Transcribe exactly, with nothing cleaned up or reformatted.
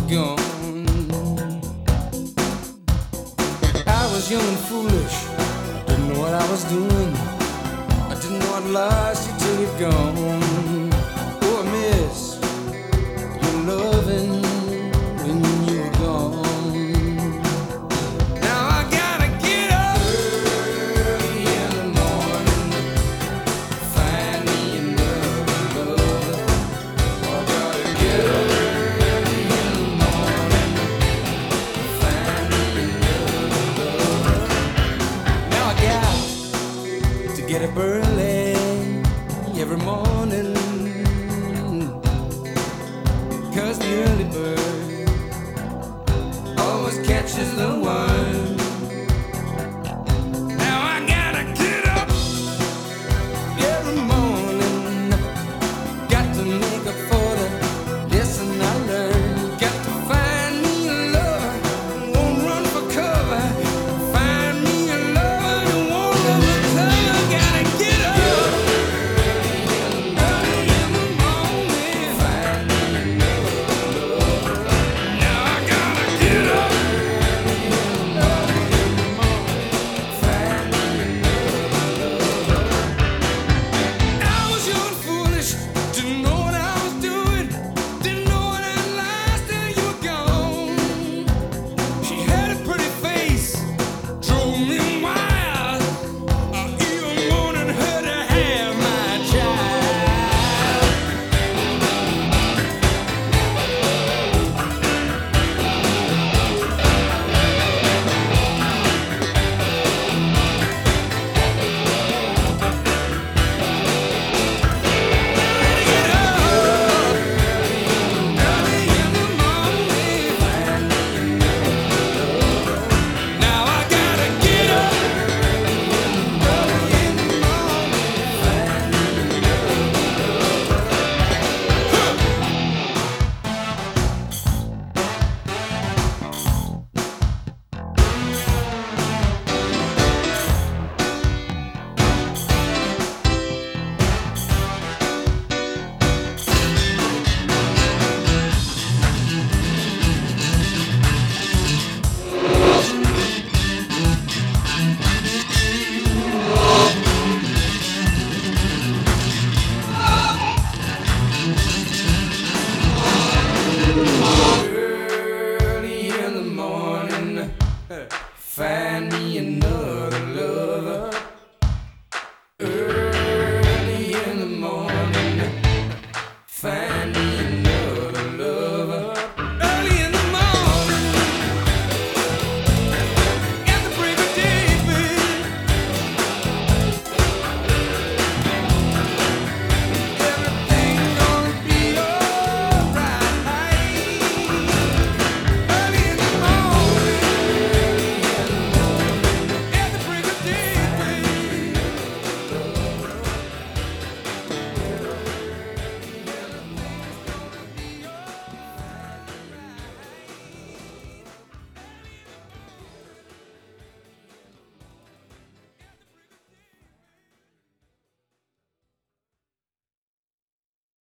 gone. I was young and foolish, didn't know what I was doing. I didn't know I'd lost you till you're gone. Oh, I miss your loving when you were gone. Now I gotta get up early in the morning, find me another lover. I gotta get up early in the morning, find me another lover. Now I got to get up early every morning, 'cause the early bird always catches the worm.